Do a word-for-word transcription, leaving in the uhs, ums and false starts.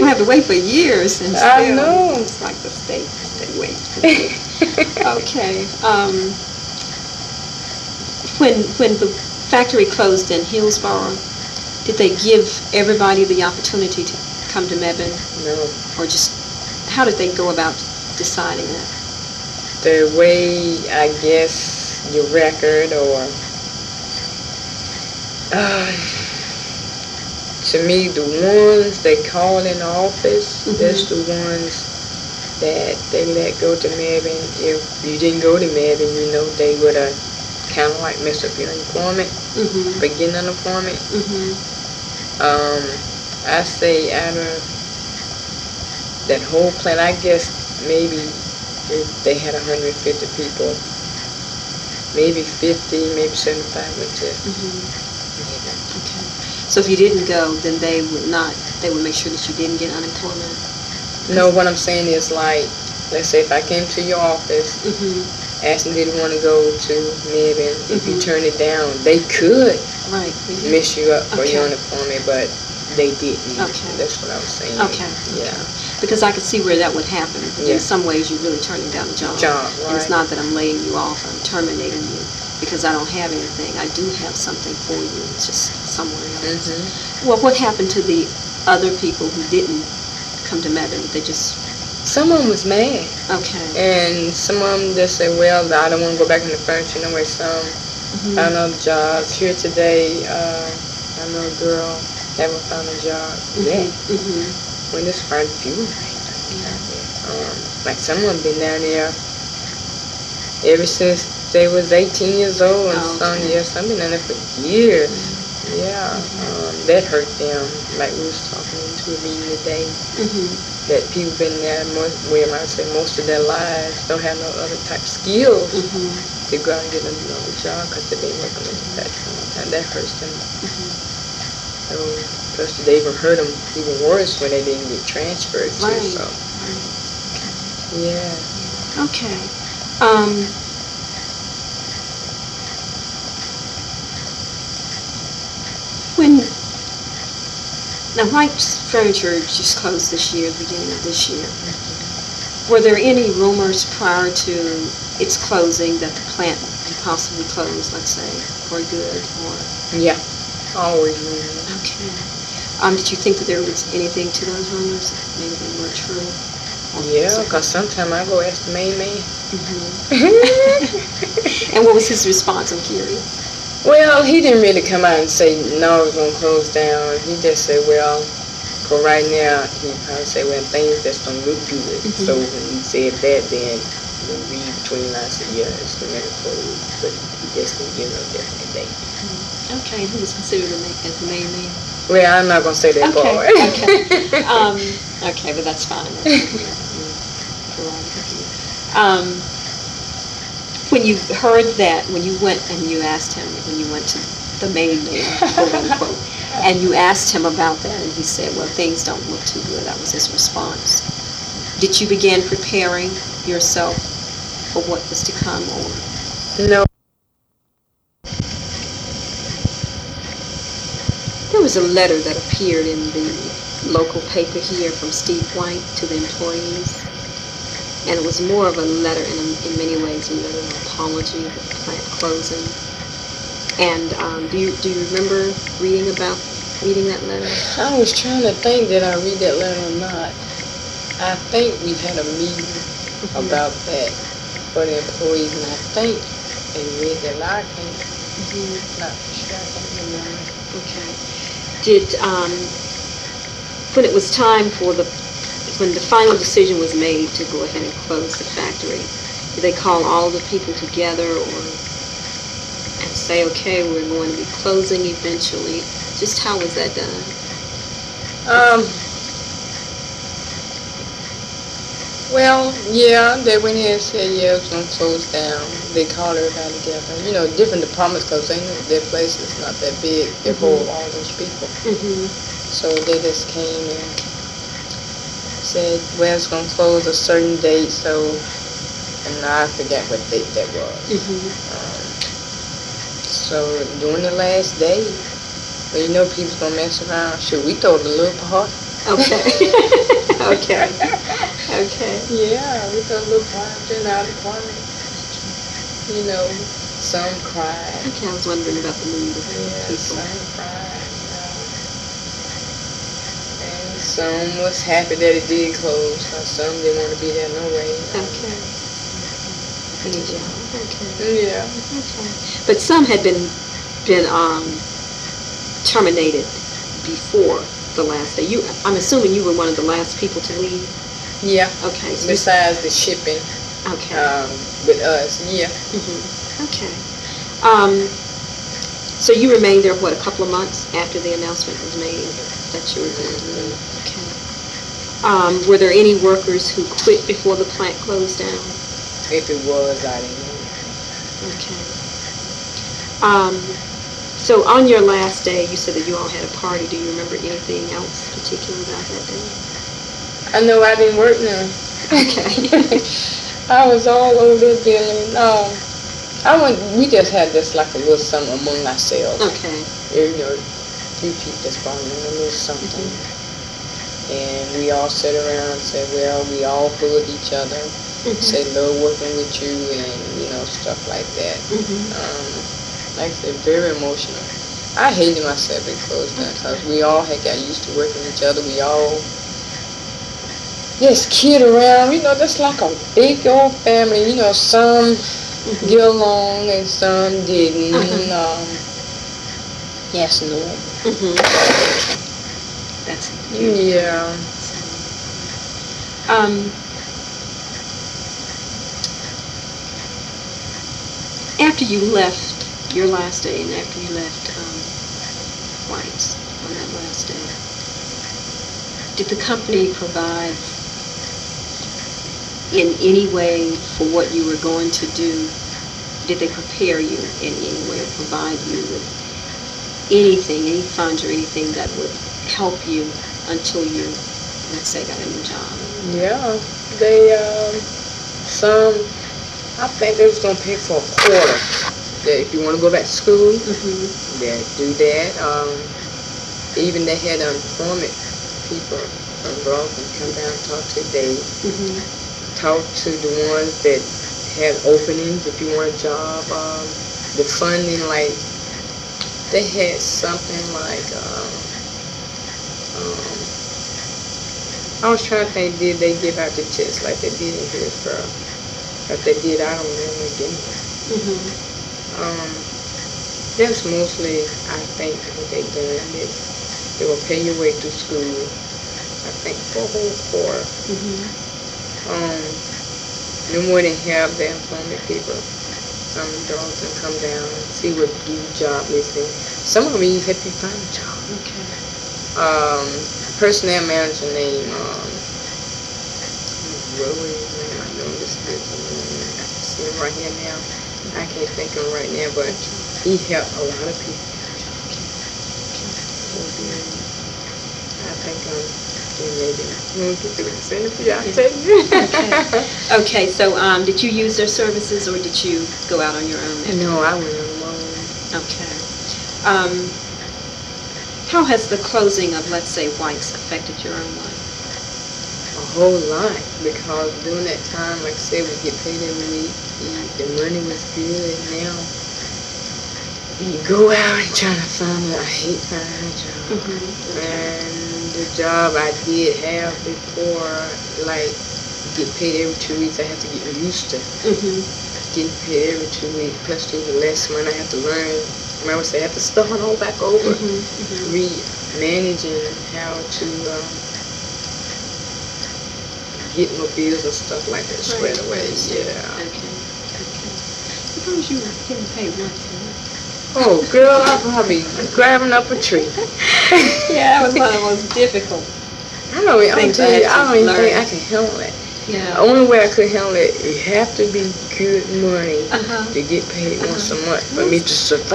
don't have to wait for years. And still, I know. It's like the state, they wait for you. Okay. Um, when, when the factory closed in Hillsborough, did they give everybody the opportunity to come to Mebane? No. Or just, how did they go about deciding that? The way, I guess, your record or... Uh, to me, the ones they call in the office, mm-hmm. that's the ones that they let go to Mebane. If you didn't go to Mebane, you know, they would have kind of like messed up your employment, mm-hmm. begin unemployment. Mm-hmm. Um, I say out of that whole plant, I guess maybe if they had one hundred fifty people, maybe fifty, maybe seventy-five went to mm-hmm. Mebane. Okay. So if you didn't go, then they would not, they would make sure that you didn't get unemployment? No, what I'm saying is like, let's say if I came to your office, mm-hmm. asking did you want to go to Mebane, mm-hmm. if you turn it down, they could right. mess you up for okay. your unemployment, but they didn't. Okay. That's what I was saying. Okay. Yeah. Okay. Because I could see where that would happen. Yeah. In some ways, you're really turning down a job. Job, right. And it's not that I'm laying you off, I'm terminating you because I don't have anything. I do have something for you. It's just somewhere else. Mm-hmm. Well, what happened to the other people who didn't come to Mebane? They just... Some of them was mad. Okay. And some of them just said, well, I don't want to go back in the furniture no way. Some mm-hmm. found other jobs. Here today, uh, I know a girl haven't found a job mm-hmm. yet. Mm-hmm. When this started fueling. Yeah. Um, like some of them been down there ever since they was eighteen years old, and oh, some, okay. yeah, some been down there for years. Mm-hmm. Yeah, mm-hmm. um, that hurt them. Like we was talking into a meeting today, mm-hmm. that people been there, most, well, I might say most of their lives, don't have no other type of skills mm-hmm. to go out and get another job because they've been working in the factory all the time. That hurts them. Mm-hmm. So, plus they even hurt them even worse when they didn't get transferred too. Right. So, right. yeah. Okay. Um, when now White's Furniture just closed this year, the beginning of this year. Mm-hmm. Were there any rumors prior to its closing that the plant would possibly close, let's say, for good? Or yeah, always rumors. Okay. Um, did you think that there was anything to those rumors? Maybe they were true. Yeah, because sometimes I go ask the main man. Mm-hmm. And what was his response? I'm curious. Well, he didn't really come out and say, no, it's going to close down. He just said, well, for right now, he probably said, well, things just don't look good. Mm-hmm. So when he said that, then we read between lines of yeah, it's going to close. But he just didn't give no definite date. Mm-hmm. Okay, and who was considered the main, as the main man? Well, I'm not going to say that okay. part. Okay. um, okay, but that's fine. Um, when you heard that, when you went and you asked him, when you went to the main man, quote unquote, and you asked him about that, and he said, well, things don't look too good, that was his response. Did you begin preparing yourself for what was to come, or? No. There was a letter that appeared in the local paper here from Steve White to the employees. And it was more of a letter, in, in many ways, a letter of apology for the plant closing. And um, do you do you remember reading about reading that letter? I was trying to think, did I read that letter or not? I think we had a meeting mm-hmm. about that for the employees, and I think they read that letter. I can't, mm-hmm. not for sure, I can't remember. Okay. Did um, when it was time for the when the final decision was made to go ahead and close the factory, did they call all the people together or and say, okay, we're going to be closing eventually? Just how was that done? Um. Well, yeah, they went in and said, yeah, it's going to close down. They called everybody together. You know, different departments, because they know their place is not that big. They mm-hmm. hold all those people. Mm-hmm. So they just came and said, well, it's going to close a certain date, so, and I forget what date that was. Mm-hmm. Um, so during the last day, well, you know people's going to mess around. Should we throw the little part Okay. Okay. Okay. Yeah, we got a little quiet in our department. You know, some cried. Okay, I was wondering about the mood of Yeah, people. some cried. You know. And some was happy that it did close. Cause some didn't want to be there no way. Okay. Any job. Okay. Yeah. Okay. But some had been been um terminated before the last day. You, I'm assuming you were one of the last people to leave. Yeah. Okay. So Besides the shipping. okay. Um, with us. Yeah. Mm-hmm. Okay. Um, so you remained there, what, a couple of months after the announcement was made that you were going to leave? Okay. Um, were there any workers who quit before the plant closed down? If it was, I didn't know. Okay. Um, so on your last day, you said that you all had a party. Do you remember anything else particular about that day? I know I didn't work now. Okay. I was all over the building. No, I went. We just had this like a little something among ourselves. Okay. You know, few people just brought in a little something, Mm-hmm. and we all sat around and said, well, we all hugged each other, Mm-hmm. say love working with you, and you know stuff like that. Mm-hmm. Um, like I said, very emotional. I hated myself at closed down because we all had got used to working with each other. We all just kid around, you know, that's like a big old family. You know, some Mm-hmm. get along and some didn't. Uh-huh. Um, yes, no. Mm-hmm. That's Yeah. Um, after you left your last day and after you left um, White's on that last day, did the company provide in any way for what you were going to do? Did they prepare you in any way or provide you with anything, any funds or anything that would help you until you, let's say, got a new job? Yeah. They, um, some, I think they was going to pay for a quarter. That if you want to go back to school, Mm-hmm. they do that. Um, even they had unemployment people from Bronx come down and talk to Dave. Mm-hmm. Talk to the ones that had openings if you want a job. Um, the funding, like, they had something like, um, um, I was trying to think, did they give out the checks like they did in Hillsborough? If they did, I don't remember again. Mm-hmm. Um, that's mostly, I think, what they done. They, they will pay your way through school, I think, for a whole quarter. Mm-hmm. Um, no more than have the employment people. Some dogs can come down and see what do job listing. Some of them even help you find a job. Okay. Um, personnel manager name, um, Rowan, I know this person. I can see him right here now. I can't think of him right now, but he helped a lot of people. I think I'm. Maybe. Send it for you, I'll tell you. Okay. Okay, so um, did you use their services or did you go out on your own? No, I went alone. Okay. Um, how has the closing of, let's say, White's affected your own life? A whole lot, because during that time, like I said, we get paid every week. The money was good. Now you go out and try to find a, I hate finding a job. Mm-hmm. And the job I did have before, like, get paid every two weeks, I have to get used to Mm-hmm. getting paid every two weeks. Plus, do the lesson I have to learn. I would say I have to start all back over, Mm-hmm. Mm-hmm. re-managing how to um, get my bills and stuff like that squared Right. away. Yeah. Okay. Okay. Suppose you were getting paid once a month. Oh, girl, I'll probably grabbing up a tree. Yeah, that was one of the most difficult. I don't, I don't things tell I you, had I to don't even learn. think I can handle it. Yeah. The only way I could handle it, you have to be good money Uh-huh. to get paid once a month for Uh-huh. me to survive.